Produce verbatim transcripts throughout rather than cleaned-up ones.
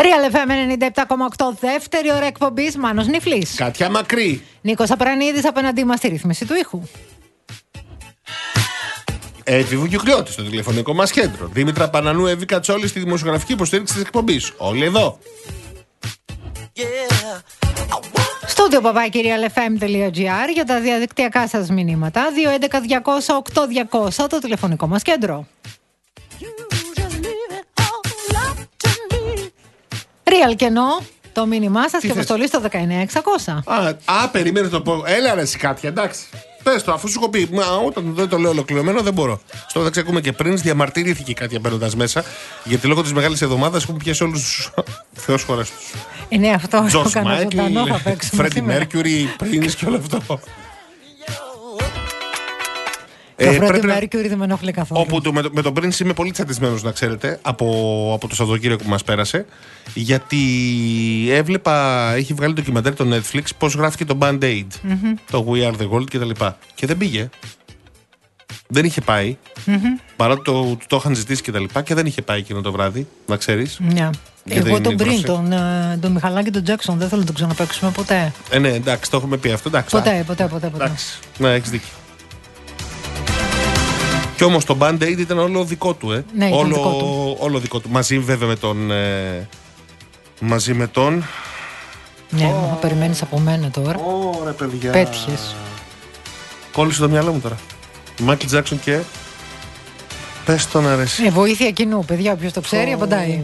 Real εφ εμ ενενήντα επτά κόμμα οκτώ, δεύτερη ώρα εκπομπής, Μάνος Νιφλής. Κάτια Μακρύ. Νίκος Απρανίδης απέναντί μας στη ρύθμιση του ήχου. Εύη Βουγιουκλιώτη στο τηλεφωνικό μας κέντρο. Δήμητρα Πανανού, Εύη Κατσόλη στη δημοσιογραφική υποστήριξη της εκπομπής. Όλοι εδώ. Στούντιο παπάκι real εφ εμ τελεία τζι άρ για τα διαδικτυακά σας μηνύματα. δύο έντεκα διακόσια οκτώ διακόσια το τηλεφωνικό μας κέντρο. Real κενό, το μήνυμά σας και αποστολή στο δεκαεννιά εξακόσια. Α, α, περίμενε το πω. Έλα ρε εσύ Κάτια, εντάξει. Πες το, αφού σου έχω πει. Μα, όταν δεν το λέω ολοκληρωμένο δεν μπορώ. Στο μεταξύ ακούμε και πριν διαμαρτυρήθηκε η Κάτια μπαίνοντας μέσα. Γιατί λόγω της μεγάλης εβδομάδας έχουν πιάσει όλους τους θεός χώρες τους. Ε, ναι, αυτό Τζορτζ το κάνω ζωντανό, θα παίξουμε. Φρέντι Μέρκιουρι, Prince και όλο αυτό. Το Φρέντι Μέρκιουρι δεν με ενοχλεί καθόλου. Όπου το, με, το, με τον Prince είμαι πολύ τσατισμένος, να ξέρετε, από, από το Σαββατοκύριακο που μας πέρασε. Γιατί έβλεπα, έχει βγάλει ντοκιμαντέρ το Netflix πώς γράφτηκε το Band-Aid, mm-hmm. το We Are The World κτλ. Και, και δεν πήγε. Δεν είχε πάει. Mm-hmm. Παρά το, το, το είχαν ζητήσει κτλ. Και, και δεν είχε πάει εκείνο το βράδυ, να ξέρεις. Yeah. Εγώ τον πριν, τον, τον Μιχαλάκη και τον Τζάκσον, δεν θέλω να τον ξαναπαίξουμε ποτέ. Ε, ναι, εντάξει, το έχουμε πει αυτό. Εντάξει, ποτέ, ποτέ, ποτέ, ποτέ. Εντάξει. Ναι, έχεις δίκιο. Και όμως το Band-Aid ήταν όλο δικό του, ε. Ναι, όλο, δικό του. όλο δικό του. Μαζί βέβαια με τον. Ε, μαζί με τον. Ναι, oh. μου περιμένεις από μένα τώρα. Ωραία, παιδιά. Πέτυχες. Κόλλησε το μυαλό μου τώρα. Μάικλ Τζάκσον και. Πες τον αρέσει. Ε, βοήθεια κοινού, παιδιά. Όποιος το ξέρει, oh. απαντάει.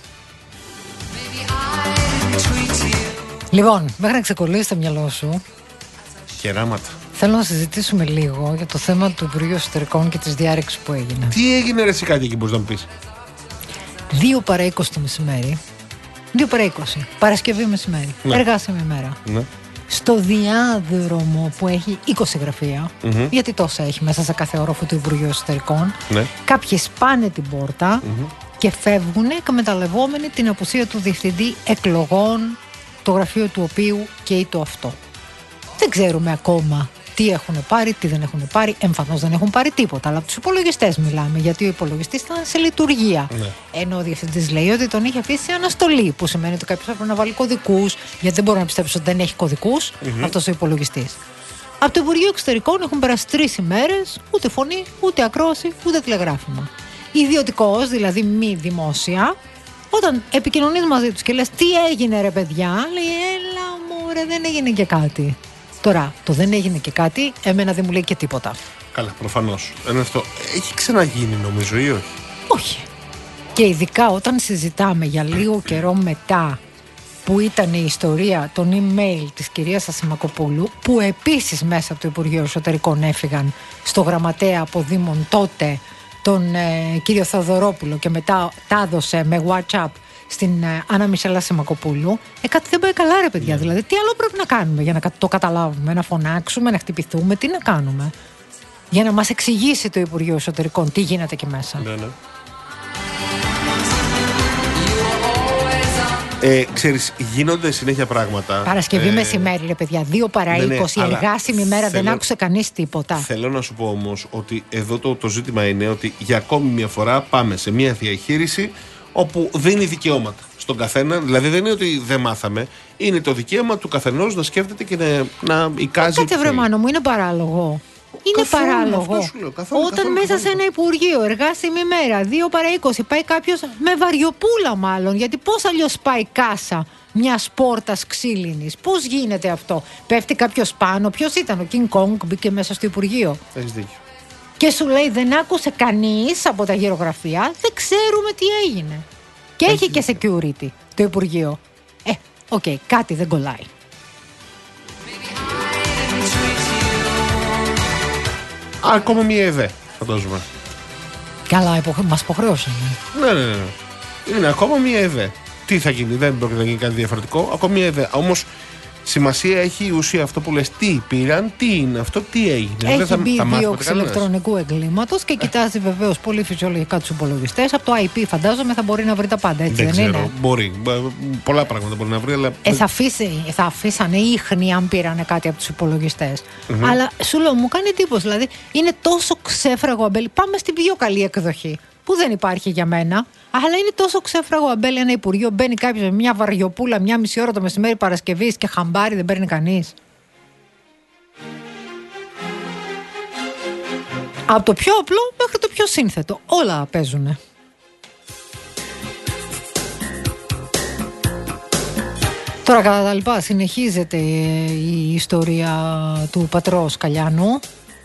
Λοιπόν, μέχρι να ξεκολλήσει το μυαλό σου. Κεράματα. Θέλω να συζητήσουμε λίγο για το θέμα του Υπουργείου Εσωτερικών και της διάρρηξης που έγινε. Τι έγινε ρε εσύ κάτι εκεί μπορείς να μου πεις? Δύο παρά είκοσι το μεσημέρι. Δύο παρά είκοσι. Παρασκευή μεσημέρι. Ναι. Εργάσιμη ημέρα. Ναι. Στο διάδρομο που έχει είκοσι γραφεία, mm-hmm. γιατί τόσα έχει μέσα σε κάθε όροφο του Υπουργείου Εσωτερικών, ναι. κάποιοι σπάνε την πόρτα mm-hmm. και φεύγουν εκμεταλλευόμενοι την απουσία του διευθυντή εκλογών, το γραφείο του οποίου καίει το αυτό. Δεν ξέρουμε ακόμα τι έχουν πάρει, τι δεν έχουν πάρει. Εμφανώς δεν έχουν πάρει τίποτα. Αλλά από τους υπολογιστές μιλάμε, γιατί ο υπολογιστής ήταν σε λειτουργία. Ναι. Ενώ ο διευθυντής λέει ότι τον είχε αφήσει σε αναστολή, που σημαίνει ότι κάποιος έπρεπε να βάλει κωδικούς, γιατί δεν μπορώ να πιστέψω ότι δεν έχει κωδικούς mm-hmm. αυτός ο υπολογιστής. Από το Υπουργείο Εξωτερικών έχουν περάσει τρεις ημέρες, ούτε φωνή, ούτε ακρόαση, ούτε τηλεγράφημα. Ιδιωτικός, δηλαδή μη δημόσια, όταν επικοινωνείς μαζί τους και λες τι έγινε ρε παιδιά, λέει έλα μου ρε, δεν έγινε και κάτι. Τώρα, το δεν έγινε και κάτι, εμένα δεν μου λέει και τίποτα. Καλά, προφανώς. Είναι αυτό. Έχει ξαναγίνει νομίζω ή όχι? Όχι. Και ειδικά όταν συζητάμε για λίγο καιρό μετά που ήταν η ιστορία των email της κυρίας Ασημακοπούλου, που επίσης μέσα από το Υπουργείο Εσωτερικών έφυγαν στο γραμματέα αποδήμων τότε τον ε, κύριο Θεοδωρόπουλο και μετά τα έδωσε με WhatsApp στην ε, Άννα Μισελά Σιμακοπούλου, ε, κάτι δεν πάει καλά ρε παιδιά. Yeah. Δηλαδή τι άλλο πρέπει να κάνουμε για να το καταλάβουμε, να φωνάξουμε, να χτυπηθούμε, τι να κάνουμε για να μας εξηγήσει το Υπουργείο Εσωτερικών τι γίνεται εκεί μέσα. Yeah, yeah. Ε, ξέρεις, γίνονται συνέχεια πράγματα. Παρασκευή ε, μεσημέρι ρε παιδιά, δύο παρά είκοσι, ναι, ναι, εργάσιμη μέρα, θέλω, δεν άκουσε κανείς τίποτα. Θέλω να σου πω όμως ότι εδώ το, το ζήτημα είναι ότι για ακόμη μια φορά πάμε σε μια διαχείριση όπου δίνει δικαιώματα στον καθένα. Δηλαδή δεν είναι ότι δεν μάθαμε. Είναι το δικαίωμα του καθενός να σκέφτεται και να, να εικάζει. Κάτσε βρε Μάνο μου, είναι παράλογο. Είναι καθόλου, παράλογο. Λέω, καθόλου, όταν καθόλου, μέσα καθόλου. Σε ένα υπουργείο, εργάσιμη μέρα, δύο παρά είκοσι, πάει κάποιος με βαριοπούλα μάλλον. Γιατί πώς αλλιώς πάει κάσα μιας πόρτας ξύλινης? Πώς γίνεται αυτό? Πέφτει κάποιος πάνω? Ποιος ήταν? Ο King Kong μπήκε μέσα στο υπουργείο. Έχεις δίκιο. Και σου λέει δεν άκουσε κανείς από τα γυρογραφεία, δεν ξέρουμε τι έγινε. Και έχει, έχει και security το Υπουργείο. Ε, οκ, okay, κάτι δεν κολλάει. Α, ακόμα μία ΕΔΕ, φαντάζομαι. Καλά, υποχ... μας υποχρεώσανε. Ναι, ναι, ναι. Είναι ακόμα μία ΕΔΕ. Τι θα γίνει, δεν πρόκειται να γίνει κάτι διαφορετικό. Ακόμα μία ΕΔΕ. Όμως σημασία έχει η ουσία αυτό που λες. Τι πήραν, τι είναι αυτό, τι έγινε. Έχει θα, μπει δίωξη ηλεκτρονικού εγκλήματος και κοιτάζει βεβαίως πολύ φυσιολογικά τους υπολογιστές. Από το άι πι φαντάζομαι θα μπορεί να βρει τα πάντα, έτσι δεν, δεν ξέρω, είναι? Μπορεί. Πολλά πράγματα μπορεί να βρει. Αλλά... Ε, θα, αφήσει, θα αφήσανε ίχνη αν πήρανε κάτι από τους υπολογιστές. Mm-hmm. Αλλά σου λέω, μου κάνει εντύπωση. Δηλαδή είναι τόσο ξέφραγο αμπέλι. Πάμε στην πιο καλή εκδοχή. που δεν υπάρχει για μένα. Αλλά είναι τόσο ξέφραγο αμπέλι ένα υπουργείο. Μπαίνει κάποιο με μια βαριοπούλα μια μισή ώρα το μεσημέρι Παρασκευής και χαμπάρι δεν παίρνει κανείς. Από το πιο απλό μέχρι το πιο σύνθετο. Όλα παίζουνε. Τώρα κατά τα λοιπά συνεχίζεται η ιστορία του πατρός Καλιάνου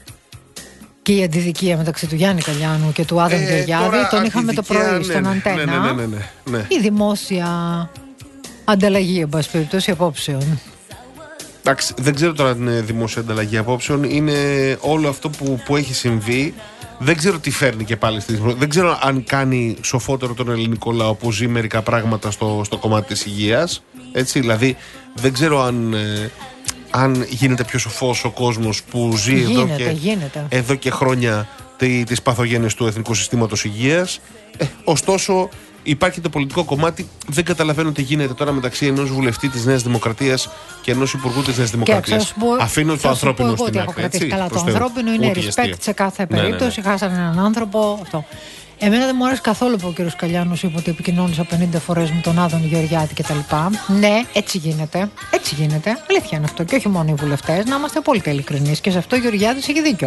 και η αντιδικία μεταξύ του Γιάννη Καλιάνου και του Άδων ε, Γεωργιάδη. Τον είχαμε το πρωί ναι, στον ναι, Αντένα. Ναι, ναι, ναι, ναι, ναι. Η δημόσια ανταλλαγή, εν πάση περιπτώσει, απόψεων. Εντάξει, δεν ξέρω τώρα αν είναι δημόσια ανταλλαγή απόψεων. Είναι όλο αυτό που, που έχει συμβεί. Δεν ξέρω τι φέρνει και πάλι στη δημόσια. Δεν ξέρω αν κάνει σοφότερο τον ελληνικό λαό που ζει μερικά πράγματα στο, στο κομμάτι της υγείας. Έτσι, δηλαδή δεν ξέρω αν, ε, αν γίνεται πιο σοφός ο κόσμος που ζει γίνεται, εδώ, και, γίνεται. εδώ και χρόνια τις παθογένειες του Εθνικού Συστήματος Υγείας. Ε, ωστόσο υπάρχει το πολιτικό κομμάτι. Δεν καταλαβαίνω τι γίνεται τώρα μεταξύ ενός βουλευτή της Νέας Δημοκρατίας και ενός υπουργού της Νέας Δημοκρατίας. Αφήνω το ανθρώπινο στην άκρη. Καλά, το ανθρώπινο είναι respect σε κάθε περίπτωση. Ναι, ναι, ναι. Χάσανε έναν άνθρωπο. Αυτό. Εμένα δεν μου άρεσε καθόλου που ο κ. Καλιάνος είπε ότι επικοινώνησα πενήντα φορές με τον Άδων Γεωργιάδη κτλ. Ναι, έτσι γίνεται. Έτσι γίνεται. Αλήθεια είναι αυτό. Και όχι μόνο οι βουλευτές. Να είμαστε απόλυτα ειλικρινείς. Και σε αυτό ο Γεωργιάδης έχει δίκιο.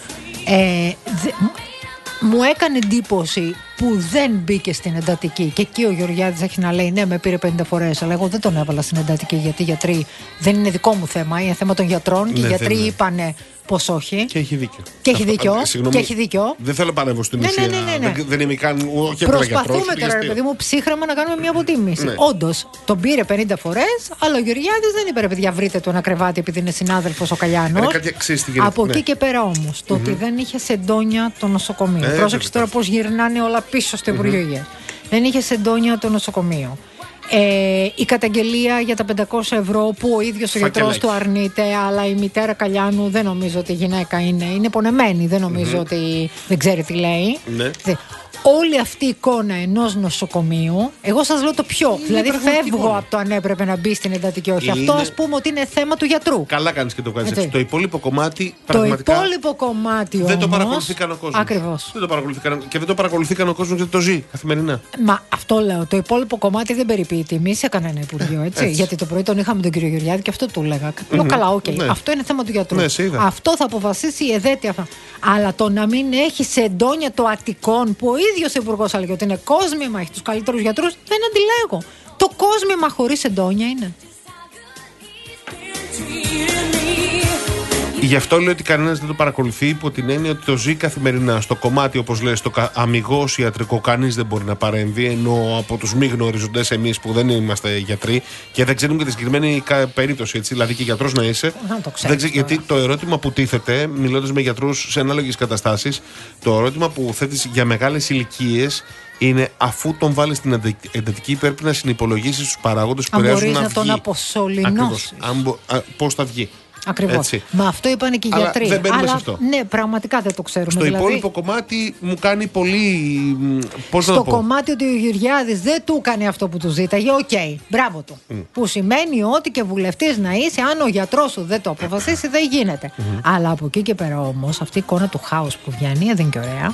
Ε, δε, μου έκανε εντύπωση που δεν μπήκε στην εντατική. Και εκεί ο Γεωργιάδης έχει να λέει: ναι, με πήρε πενήντα φορές, αλλά εγώ δεν τον έβαλα στην εντατική γιατί οι γιατροί δεν είναι δικό μου θέμα, είναι θέμα των γιατρών. Και ναι, οι γιατροί είπανε πως όχι. Και έχει δίκιο. Και έχει δίκιο. Α, και έχει δίκιο. Δεν θέλω να παρέμβω στην ουσία. Ναι, ναι, ναι, ναι. Δεν, δεν είμαι καν. Όχι Προσπαθούμε τώρα, ρε παιδί μου, ψύχρεμα να κάνουμε μια αποτίμηση. Ναι. Όντως, τον πήρε πενήντα φορές, αλλά ο Γεωργιάδης δεν είπε: ρε παιδιά, βρείτε το ένα κρεβάτι επειδή είναι συνάδελφος ο Καλιάνος. Από εκεί και πέρα όμως, το ότι δεν είχε σεντόνια το νοσοκομείο. Πρόσεξε τώρα πώς γυρνάνε όλα πίσω στο Υπουργείο Υγείας. Δεν είχε σεντόνια το νοσοκομείο. Ε, η καταγγελία για τα πεντακόσια ευρώ που ο ίδιος ο γιατρός του αρνείται, αλλά η μητέρα Καλιάνου δεν νομίζω ότι η γυναίκα είναι, είναι πονεμένη, δεν νομίζω mm-hmm. ότι δεν ξέρει τι λέει. Ναι. Όλη αυτή η εικόνα ενός νοσοκομείου, εγώ σας λέω το πιο. Είναι δηλαδή φεύγω από το αν έπρεπε να μπει στην εντατική όχι. Είναι... Αυτό ας πούμε ότι είναι θέμα του γιατρού. Καλά κάνεις και το κάνεις έτσι. Το υπόλοιπο κομμάτι πραγματικά. Το υπόλοιπο κομμάτι όμως. Δεν το παρακολουθήκαν ο κόσμος. Ακριβώς. Δεν το παρακολουθήκαν και δεν το παρακολουθήκαν ο κόσμος γιατί το ζει καθημερινά. Μα αυτό λέω. Το υπόλοιπο κομμάτι δεν περιποιεί τιμή σε κανένα υπουργείο. Έτσι. Έτσι. Γιατί το πρωί τον είχαμε τον κύριο Γεωργιάδη και αυτό του έλεγα. Mm-hmm. Λέω καλά, οκ. Okay. Ναι. Αυτό είναι θέμα του γιατρού. Ναι, αυτό θα αποφασίσει η ΕΔΕΤΗ. Αλλά το να μην έχει σε εντόνια το Αττικών που ο ίδιος υπουργός έλεγε ότι είναι κόσμημα, έχει τους καλύτερους γιατρούς, δεν αντιλέγω. Το κόσμημα χωρίς εντόνια είναι. Γι' αυτό λέω ότι κανένας δεν το παρακολουθεί υπό την έννοια ότι το ζει καθημερινά. Στο κομμάτι, όπως λέει, στο αμιγώς ιατρικό, κανείς δεν μπορεί να παρέμβει. Ενώ από τους μη γνωριζοντές εμείς που δεν είμαστε γιατροί και δεν ξέρουμε και τη συγκεκριμένη περίπτωση, έτσι, δηλαδή και γιατρός να είσαι. Να το ξέρεις, δεν ξέ, γιατί το ερώτημα που τίθεται, μιλώντας με γιατρούς σε ανάλογες καταστάσεις, το ερώτημα που θέτεις για μεγάλες ηλικίες είναι αφού τον βάλει στην εντατική, πρέπει να συνυπολογίσει τους παράγοντες που επηρεάζουν να βγει. Αν μπορείς να τον αποσωληνώσεις. Πώς θα βγει. Ακριβώς. Μα αυτό είπαν και οι αλλά γιατροί. Δεν μπαίνουμε αλλά σε αυτό. Ναι, πραγματικά δεν το ξέρουμε. Στο δηλαδή, υπόλοιπο κομμάτι μου κάνει πολύ. Πώς να στο το πω. κομμάτι ότι ο Γεωργιάδης δεν του έκανε αυτό που του ζήταγε, οκ, okay, μπράβο του. Mm. Που σημαίνει ότι και βουλευτής να είσαι, αν ο γιατρός σου δεν το αποφασίσει, δεν γίνεται. Mm-hmm. Αλλά από εκεί και πέρα όμως, αυτή η εικόνα του χάους που βγαίνει δεν είναι και ωραία.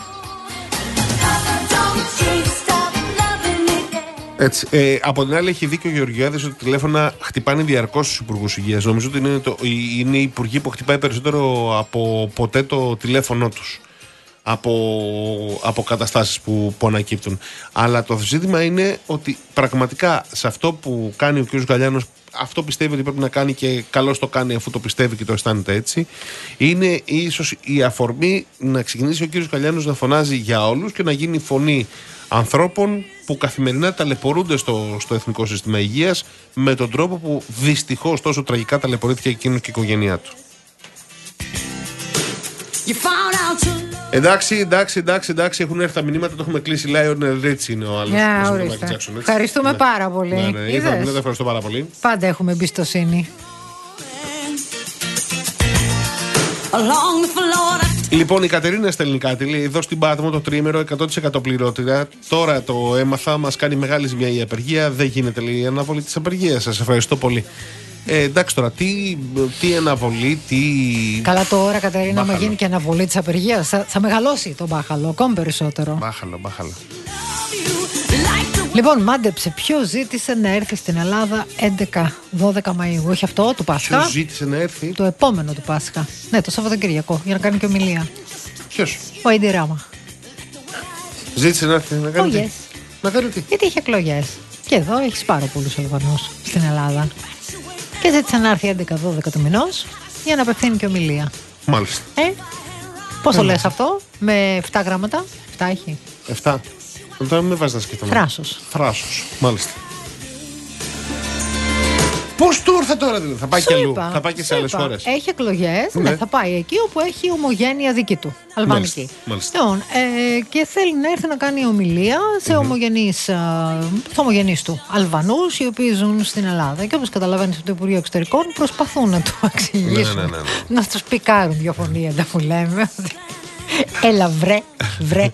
Έτσι. Ε, από την άλλη, έχει δίκιο ο Γεωργιάδης ότι τηλέφωνα χτυπάνε διαρκώς στους υπουργούς υγείας. Νομίζω ότι είναι, το, είναι οι υπουργοί που χτυπάει περισσότερο από ποτέ το τηλέφωνο τους. Από, από καταστάσεις που, που ανακύπτουν. Αλλά το ζήτημα είναι ότι πραγματικά σε αυτό που κάνει ο κ. Καλιάνος, αυτό πιστεύει ότι πρέπει να κάνει και καλώς το κάνει αφού το πιστεύει και το αισθάνεται έτσι, είναι ίσως η αφορμή να ξεκινήσει ο κ. Καλιάνος να φωνάζει για όλους και να γίνει φωνή ανθρώπων που καθημερινά ταλαιπωρούνται στο, στο Εθνικό Σύστημα Υγείας με τον τρόπο που δυστυχώς τόσο τραγικά ταλαιπωρήθηκε εκείνος και η οικογένειά του. Εντάξει, εντάξει, εντάξει, εντάξει, έχουν έρθει τα μηνύματα, το έχουμε κλείσει. Lionel Rich είναι ο άλλος. Yeah, ευχαριστούμε ναι. πάρα πολύ. Ναι, ναι, είδα, ναι, ευχαριστώ πάρα πολύ. Πάντα έχουμε εμπιστοσύνη. Λοιπόν, η Κατερίνα στέλνει κάτι. Λέει: εδώ στην Πάτμο το τρίμερο εκατό τοις εκατό πληρότητα. Τώρα το έμαθα, μας κάνει μεγάλη ζημιά η απεργία. Δεν γίνεται, λέει, η ανάβολη της απεργίας. Σας ευχαριστώ πολύ. Ε, εντάξει τώρα, τι, τι αναβολή, τι. Καλά τώρα, Κατερίνα, άμα γίνει και αναβολή της απεργίας, θα, θα μεγαλώσει το μπάχαλο ακόμη περισσότερο. Μπάχαλο, μπάχαλο. Λοιπόν, μάντεψε, ποιο ζήτησε να έρθει στην Ελλάδα έντεκα δώδεκα Μαΐου? Όχι αυτό, του Πάσχα. Ποιο ζήτησε να έρθει? Το επόμενο του Πάσχα. Ναι, το Σαββατοκύριακο, για να κάνει και ομιλία. Ποιο? Ο Έντι Ράμα. Ζήτησε να έρθει να κάνει. Oh, yes. Να κάνει τι? Γιατί είχε εκλογές. Και εδώ έχει πάρα πολλούς Αλβανούς στην Ελλάδα. Και ζήτησε να έρθει έντεκα δώδεκα του μηνός για να απευθύνει και ομιλία. Μάλιστα. Ε, πώς το λες αυτό? Με επτά γράμματα? επτά έχει. επτά. Τώρα με βάζει να σκεφτόμαστε. Φράσος. Φράσος. Μάλιστα. Πώς του ήρθε τώρα, δηλαδή? Θα πάει και αλλού. Θα πάει και σε άλλες χώρες. Έχει εκλογές. Ναι. Ναι, θα πάει εκεί όπου έχει ομογένεια δική του. Αλβανική. Μάλιστα. Λοιπόν, ε, και θέλει να έρθει να κάνει ομιλία σε mm-hmm. ομογενείς, ομογενείς του Αλβανούς, οι οποίοι ζουν στην Ελλάδα. Και όπως καταλαβαίνεις από το Υπουργείο Εξωτερικών, προσπαθούν να το εξηγήσουν. Ναι, ναι, ναι, ναι. Να τους πικάρουν δύο φωνήεντα που λέμε. Έλα βρε, βρε.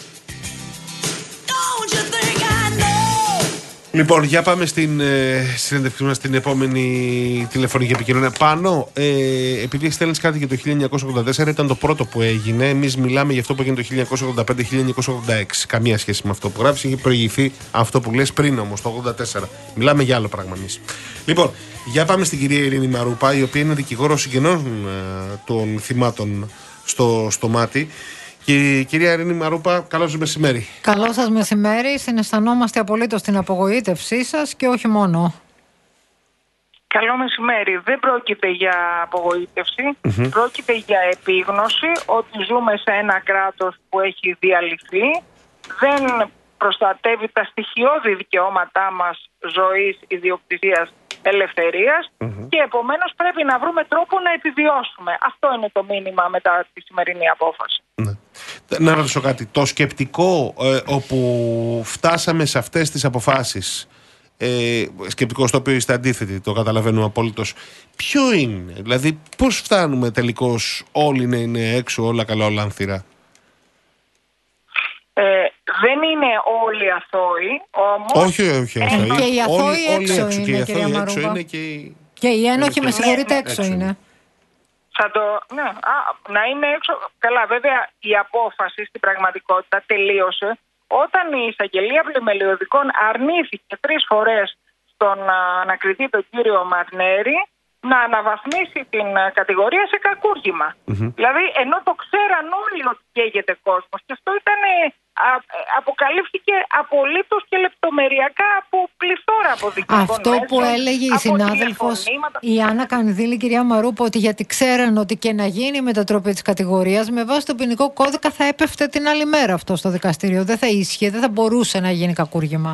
Λοιπόν, για πάμε στην ε, συνέντευξή μας στην επόμενη τηλεφωνική επικοινωνία. Πάνω, ε, επειδή στέλνεις κάτι για το χίλια εννιακόσια ογδόντα τέσσερα, ήταν το πρώτο που έγινε. Εμείς μιλάμε για αυτό που έγινε το χίλια εννιακόσια ογδόντα πέντε χίλια εννιακόσια ογδόντα έξι. Καμία σχέση με αυτό που γράφεις. Είχε προηγηθεί αυτό που λες πριν όμως, το ογδόντα τέσσερα. Μιλάμε για άλλο πράγμα εμείς. Λοιπόν, για πάμε στην κυρία Ειρήνη Μαρούπα, η οποία είναι δικηγόρος συγγενών ε, των θυμάτων στο, στο μάτι. Και, κυρία Ειρήνη Μαρούπα, καλό σας μεσημέρι. Καλό σας μεσημέρι. Συναισθανόμαστε απολύτως την απογοήτευσή σας και όχι μόνο. Καλό μεσημέρι. Δεν πρόκειται για απογοήτευση. Mm-hmm. Πρόκειται για επίγνωση ότι ζούμε σε ένα κράτος που έχει διαλυθεί. Δεν προστατεύει τα στοιχειώδη δικαιώματά μας ζωής, ιδιοκτησίας, ελευθερίας mm-hmm. και επομένως πρέπει να βρούμε τρόπο να επιβιώσουμε. Αυτό είναι το μήνυμα μετά τη σημερινή απόφαση. Ναι. Να ρωτήσω κάτι. Το σκεπτικό ε, όπου φτάσαμε σε αυτές τις αποφάσεις, ε, σκεπτικό στο οποίο είστε αντίθετοι, το καταλαβαίνουμε απολύτως, ποιο είναι? Δηλαδή πώς φτάνουμε τελικώς όλοι να είναι έξω, όλα καλά, όλα ανθυρά? Ε, δεν είναι όλοι αθώοι, όμως... Όχι, όχι, αθώοι. Ε, και οι αθώοι έξω, έξω, είναι, και οι αθώοι έξω είναι και οι... Και οι ένοχοι, με συγχωρείτε, έξω είναι. είναι. Θα το, ναι, α, να είναι έξω. Καλά, βέβαια η απόφαση στην πραγματικότητα τελείωσε όταν η εισαγγελία πλημελιωδικών αρνήθηκε τρεις φορές στον ανακριτή τον κύριο Μαρνέρη να αναβαθμίσει την κατηγορία σε κακούργημα. Mm-hmm. Δηλαδή, ενώ το ξέραν όλοι ότι καίγεται κόσμος, και αυτό ήταν, α, αποκαλύφθηκε απολύτως και λεπτομεριακά από πληθώρα αποδεικτικών Αυτό μέσων, που έλεγε η συνάδελφος η Άννα Κανδύλη, κυρία Μαρούπα, ότι γιατί ξέραν ότι και να γίνει η μετατροπή της κατηγορίας, με βάση το ποινικό κώδικα θα έπεφτε την άλλη μέρα αυτό στο δικαστήριο. Δεν θα ίσχυε, δεν θα μπορούσε να γίνει κακούργημα.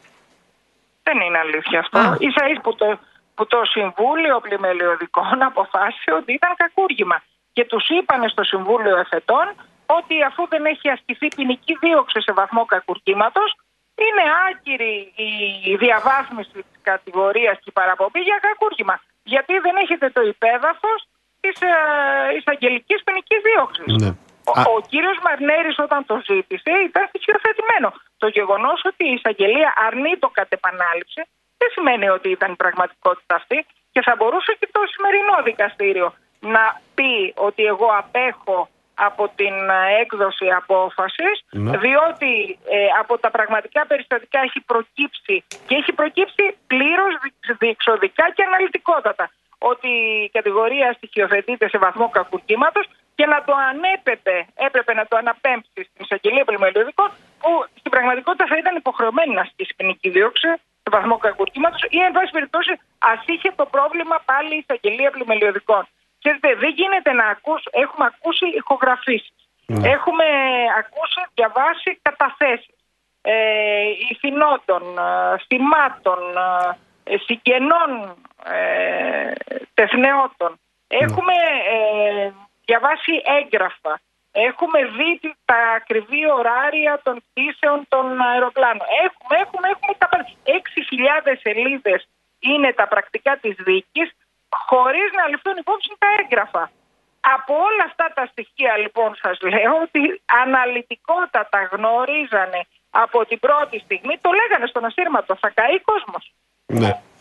Δεν είναι αλήθεια αυτό. Ίσα ίσα που το... που το Συμβούλιο Πλημελιωδικών αποφάσισε ότι ήταν κακούργημα. Και τους είπανε στο Συμβούλιο Εφετών ότι αφού δεν έχει ασκηθεί ποινική δίωξη σε βαθμό κακουργήματος, είναι άκυρη η διαβάθμιση της κατηγορίας και η παραπομπή για κακούργημα. Γιατί δεν έχετε το υπέδαφος της ε, εισαγγελικής ποινικής δίωξης. Ναι. Ο, ο κύριος Μαρνέρης όταν το ζήτησε ήταν στοιχειοθετημένο. Το γεγονός ότι η εισαγγελία αρνεί το κατ' επανάληψη δεν σημαίνει ότι ήταν η πραγματικότητα αυτή, και θα μπορούσε και το σημερινό δικαστήριο να πει ότι εγώ απέχω από την έκδοση απόφασης, ναι. διότι ε, από τα πραγματικά περιστατικά έχει προκύψει και έχει προκύψει πλήρως διεξοδικά και αναλυτικότατα ότι η κατηγορία στοιχειοθετείται σε βαθμό κακουργήματος και να το ανέπεπε, έπρεπε να το αναπέμψει στην εισαγγελία πλημελιωδικών, που στην πραγματικότητα θα ήταν υποχρεωμένη να ασκήσει ποινική δίωξη σε βαθμό κακουργήματος, ή εν πάση περιπτώσει ας είχε το πρόβλημα πάλι η εισαγγελία πλημελιωδικών. Ξέρετε, δεν γίνεται να ακούσουμε, έχουμε ακούσει ηχογραφήσεις, mm. έχουμε ακούσει, διαβάσει καταθέσεις ε, ηθινόντων, ε, θυμάτων, ε, συγγενών ε, τεθνεώτων. Mm. Έχουμε ε, διαβάσει έγγραφα. Έχουμε δει τα ακριβή ωράρια των πτήσεων των αεροπλάνων. Έχουμε, έχουμε, έχουμε τα πάντα. έξι χιλιάδες σελίδες είναι τα πρακτικά της δίκης, χωρίς να ληφθούν υπόψη τα έγγραφα. Από όλα αυτά τα στοιχεία λοιπόν σας λέω ότι αναλυτικότατα γνωρίζανε από την πρώτη στιγμή, το λέγανε στον ασύρματο, θα καεί κόσμος. Ναι.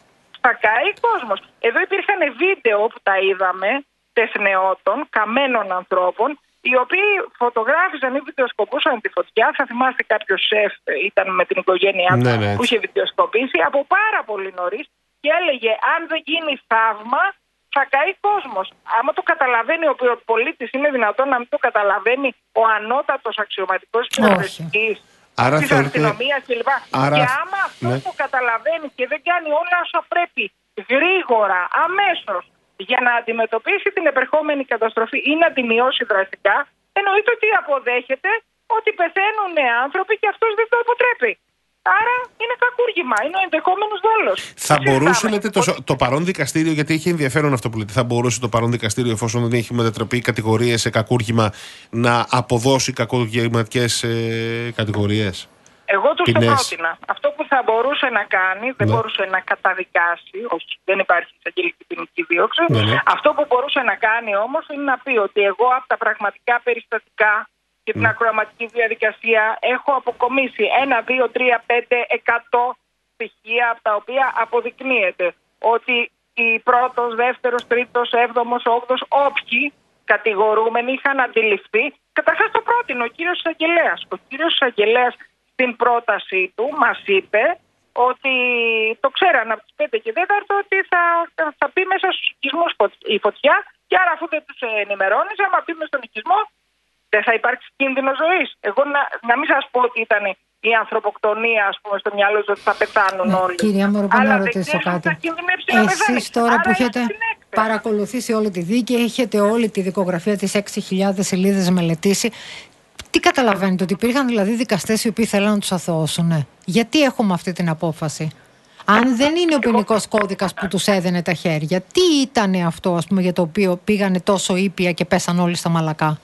θα καεί κόσμος. Εδώ υπήρχαν βίντεο που τα είδαμε τεχνεώτων, καμένων ανθρώπων, οι οποίοι φωτογράφησαν ή βιντεοσκοπούσαν τη φωτιά. Θα θυμάστε κάποιο σεφ ήταν με την οικογένειά του, ναι, ναι, που είχε βιντεοσκοπήσει από πάρα πολύ νωρίς και έλεγε αν δεν γίνει θαύμα θα καεί κόσμος. Άμα το καταλαβαίνει ο πολίτης, είναι δυνατόν να μην το καταλαβαίνει ο ανώτατος αξιωματικός της πυροσβεστικής, της αστυνομίας κλπ. Άρα... Και άμα αυτό ναι. το καταλαβαίνει και δεν κάνει όλα όσα πρέπει γρήγορα, αμέσως, για να αντιμετωπίσει την επερχόμενη καταστροφή ή να τη μειώσει δραστικά, εννοείται ότι αποδέχεται ότι πεθαίνουν άνθρωποι και αυτός δεν το αποτρέπει. Άρα είναι κακούργημα, είναι ο ενδεχόμενος δόλος. Θα μπορούσε, λέτε, το, το παρόν δικαστήριο, γιατί έχει ενδιαφέρον αυτό που λέτε, θα μπορούσε το παρόν δικαστήριο, εφόσον δεν έχει μετατραπεί κατηγορίες σε κακούργημα, να αποδώσει κακουργηματικές ε, κατηγορίες? Εγώ του το πρότεινα. Αυτό που θα μπορούσε να κάνει, δεν ναι. μπορούσε να καταδικάσει, όχι, δεν υπάρχει εισαγγελική ποινική δίωξη. Ναι, ναι. Αυτό που μπορούσε να κάνει όμως είναι να πει ότι εγώ από τα πραγματικά περιστατικά και την mm. ακροαματική διαδικασία έχω αποκομίσει ένα, δύο, τρία, πέντε, εκατό στοιχεία από τα οποία αποδεικνύεται ότι οι πρώτος, δεύτερος, τρίτος, έβδομος, όγδος, όποιοι κατηγορούμενοι είχαν αντιληφθεί. Καταρχάς το πρότεινε ο κύριος εισαγγελέας. Ο κύριος εισαγγελέας στην πρότασή του μας είπε ότι το ξέραν από τις πέντε και τέταρτο ότι θα, θα πει μέσα στους οικισμούς η φωτιά και άρα αφού δεν τους ενημερώνεις, άμα πει μες στον οικισμό δεν θα υπάρξει κίνδυνο ζωής. Εγώ να, να μην σας πω ότι ήταν η ανθρωποκτονία, ας πούμε, στο μυαλό του ότι θα πεθάνουν ναι, όλοι. Κυρία Μαροπά, να ρωτήσω κάτι. Εσείς τώρα που έχετε παρακολουθήσει όλη τη δίκη, έχετε όλη τη δικογραφία της έξι χιλιάδες σελίδες μελετήσει, τι καταλαβαίνετε, ότι υπήρχαν δηλαδή δικαστές οι οποίοι θέλαν να τους αθωώσουν? Ναι. Γιατί έχουμε αυτή την απόφαση? Αν δεν είναι ο ποινικός κώδικας που τους έδαινε τα χέρια, τι ήταν αυτό, ας πούμε, για το οποίο πήγανε τόσο ήπια και πέσαν όλοι στα μαλακά?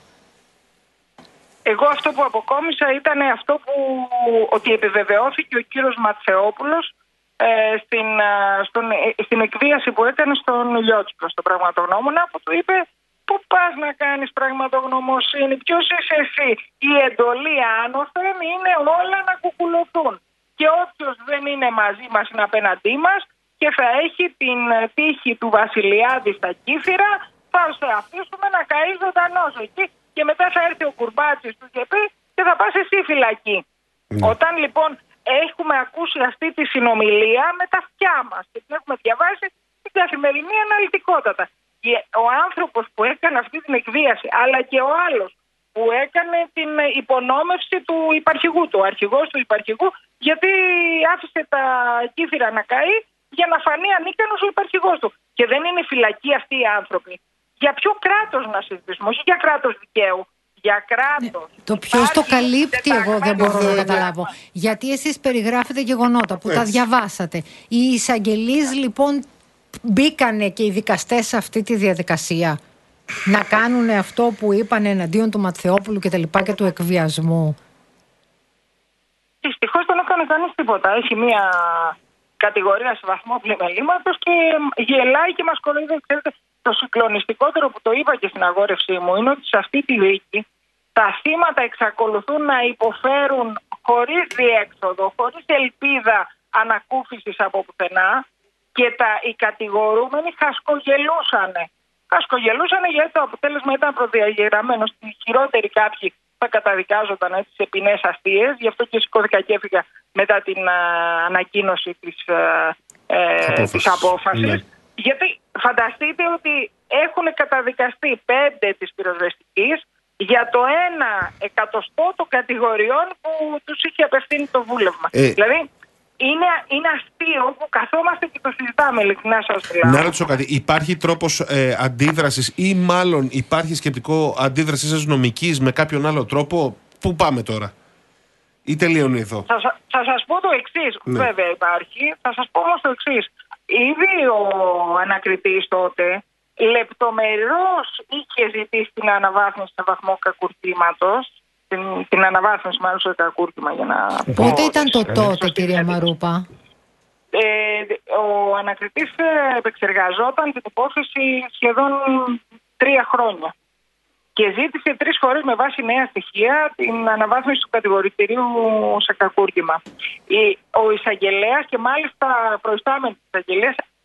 Εγώ αυτό που αποκόμισα ήταν αυτό που ότι επιβεβαιώθηκε ο κύριος Ματσεόπουλος ε, στην, στον, στην εκβίαση που έκανε στον Ηλιότσικο, στον πραγματογνώμονα, που του είπε πού πας να κάνεις πραγματογνωμοσύνη, ποιος είσαι εσύ? Η εντολή άνωθεν είναι όλα να κουκουλωθούν. Και όποιος δεν είναι μαζί μας είναι απέναντί μας και θα έχει την τύχη του Βασιλιάδη στα κύθυρα, θα σε αφήσουμε να καείς ζωντανός εκεί και μετά θα έρθει ο Κουρμπάτσης του και πει και θα πας εσύ φυλακή. Mm. Όταν λοιπόν έχουμε ακούσει αυτή τη συνομιλία με τα αυτιά μας και την έχουμε διαβάσει στην καθημερινή αναλυτικότατα. Και ο άνθρωπος που έκανε αυτή την εκβίαση, αλλά και ο άλλος που έκανε την υπονόμευση του υπαρχηγού, του αρχηγός του υπαρχηγού, γιατί άφησε τα κύθυρα να καεί για να φανεί ανίκανος ο υπαρχηγός του. Και δεν είναι φυλακή αυτοί οι άνθρωποι. Για ποιο κράτος να συζητήσουμε, όχι για κράτος δικαίου. Για κράτος. Ναι, το ποιος το καλύπτει, εγώ δεν μπορώ να καταλάβω. Γιατί εσείς περιγράφετε γεγονότα που τα διαβάσατε. Οι εισαγγελείς λοιπόν μπήκανε και οι δικαστές σε αυτή τη διαδικασία να κάνουν αυτό που είπαν εναντίον του Ματθεόπουλου και τα λοιπά και του εκβιασμού? Δυστυχώς δεν έκανε κανείς τίποτα. Έχει μία κατηγορία σε βαθμό πλημελήματος και γελάει και μας κοροϊδεύει. Ξέρετε, το συγκλονιστικότερο που το είπα και στην αγόρευσή μου είναι ότι σε αυτή τη δίκη τα θύματα εξακολουθούν να υποφέρουν χωρίς διέξοδο, χωρίς ελπίδα ανακούφισης από πουθενά και τα, οι κατηγορούμενοι χασκογελούσανε. Χασκογελούσανε γιατί το αποτέλεσμα ήταν προδιαγεγραμμένο. Στη χειρότερη κάποιοι θα καταδικάζονταν έτσι, σε ποινές αστείες, γι' αυτό και σηκώθηκα και έφυγα μετά την α, ανακοίνωση της, α, ε, της απόφασης. Ναι. Γιατί φανταστείτε ότι έχουν καταδικαστεί πέντε της πυροσβεστικής για το ένα εκατοστό των κατηγοριών που τους είχε απευθύνει το βούλευμα. Ε, δηλαδή είναι, είναι αστείο που καθόμαστε και το συζητάμε, ειλικρινά σας μιλάω. Να ρωτήσω κάτι, υπάρχει τρόπος ε, αντίδρασης ή μάλλον υπάρχει σκεπτικό αντίδρασης αστυνομικής με κάποιον άλλο τρόπο? Πού πάμε τώρα? Ή τελειώνει εδώ? Θα, θα σας πω το εξής, ναι. Βέβαια υπάρχει, θα σας πω όμως το εξής. Ήδη ο ανακριτής τότε λεπτομερώς είχε ζητήσει την αναβάθμιση σε βαθμό κακουργήματος, την, την αναβάθμιση μάλλον σε κακούργημα για να... Πότε ήταν το τότε, κυρία Μαρούπα? Ε, ο ανακριτής επεξεργαζόταν την υπόθεση σχεδόν τρία χρόνια και ζήτησε τρεις φορές με βάση νέα στοιχεία την αναβάθμιση του κατηγορητηρίου σε κακούργημα. Ο εισαγγελέας και μάλιστα προϊστάμενοι της εισαγγελίας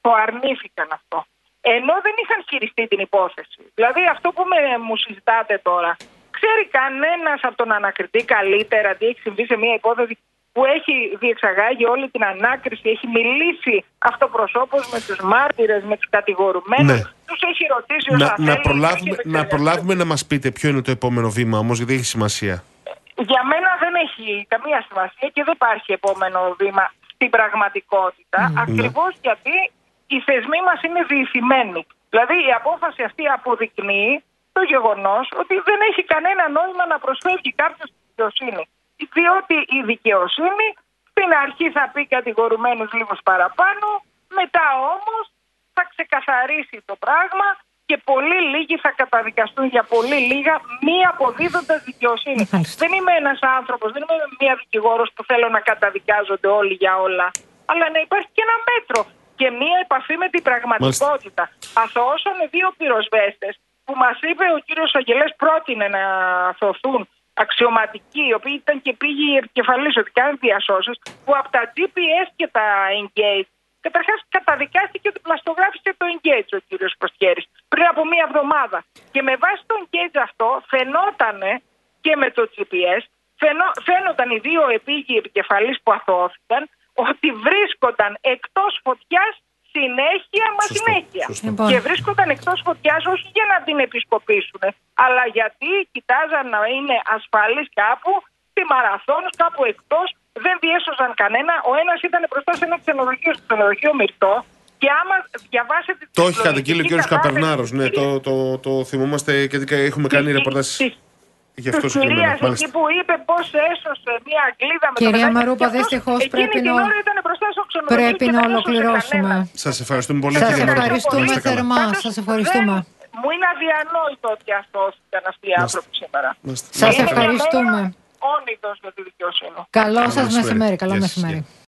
το αρνήθηκαν αυτό. Ενώ δεν είχαν χειριστεί την υπόθεση. Δηλαδή αυτό που με, μου συζητάτε τώρα, ξέρει κανένας από τον ανακριτή καλύτερα τι έχει συμβεί σε μια υπόθεση που έχει διεξαγάγει όλη την ανάκριση, έχει μιλήσει αυτοπροσώπως με τους μάρτυρες, με τους κατηγορουμένους, ναι. τους έχει ρωτήσει όσα να, θέλει. Να προλάβουμε, να προλάβουμε να μας πείτε ποιο είναι το επόμενο βήμα όμως, γιατί έχει σημασία. Για μένα δεν έχει καμία σημασία και δεν υπάρχει επόμενο βήμα στην πραγματικότητα, mm. ακριβώς ναι. γιατί οι θεσμοί μας είναι διηθυμένοι. Δηλαδή η απόφαση αυτή αποδεικνύει το γεγονός ότι δεν έχει κανένα νόημα να προσφεύγει κάποιος στη δικαιοσύνη. Διότι η δικαιοσύνη στην αρχή θα πει κατηγορουμένους λίγους παραπάνω, μετά όμως θα ξεκαθαρίσει το πράγμα και πολύ λίγοι θα καταδικαστούν για πολύ λίγα, μη αποδίδοντας δικαιοσύνη. Mm-hmm. Δεν είμαι ένας άνθρωπος, δεν είμαι μία δικηγόρος που θέλω να καταδικάζονται όλοι για όλα, αλλά να υπάρχει και ένα μέτρο και μία επαφή με την πραγματικότητα. Αθωώσανε δύο πυροσβέστες που μας είπε ο κύριος Αγγελές πρότεινε να αθωωθούν αξιωματικοί, οι οποίοι ήταν και πήγοι επικεφαλής ότι κάνουν διασώσεις, που από τα τζι πι ες και τα Engage, καταρχάς καταδικάστηκε ότι πλαστογράφησε το Engage ο κύριος Κωστιέρης πριν από μία εβδομάδα. Και με βάση το Engage αυτό φαινότανε και με το τζι πι ες, φαινό, φαίνονταν οι δύο επίγειοι επικεφαλής που αθωώθηκαν ότι βρίσκονταν εκτός φωτιάς συνέχεια μα Σωστό. συνέχεια. Σωστό. Και βρίσκονταν εκτός φωτιάς όχι για να την επισκοπήσουν, αλλά γιατί κοιτάζαν να είναι ασφαλείς κάπου, στη Μαραθώνος, κάπου εκτός, δεν διέσωζαν κανένα. Ο ένας ήταν μπροστά σε ένα ξενοδοχείο, στο ξενοδοχείο Μυρτό, και άμα διαβάσετε. Το έχει καταγγείλει ο κ. Καπερνάρος, ναι, το, το, το θυμόμαστε και έχουμε κάνει ρεπορτάζ. Γι' αυτό κυρίας εκεί που είπε πώς έσωσε μια Αγγλίδα με Κυρία Μαρούπα, δυστυχώς πρέπει, νο... πρέπει να ολοκληρώσουμε. Σας ευχαριστούμε πολύ. Σας ευχαριστούμε θερμά. Σας ευχαριστούμε. Μου είναι αδιανόητο ότι αθώθηκαν αυτοί οι άνθρωποι σήμερα. Σας ευχαριστούμε. Όνειδος για τη δικαιοσύνη. Καλό σας μεσημέρι. Καλό μεσημέρι.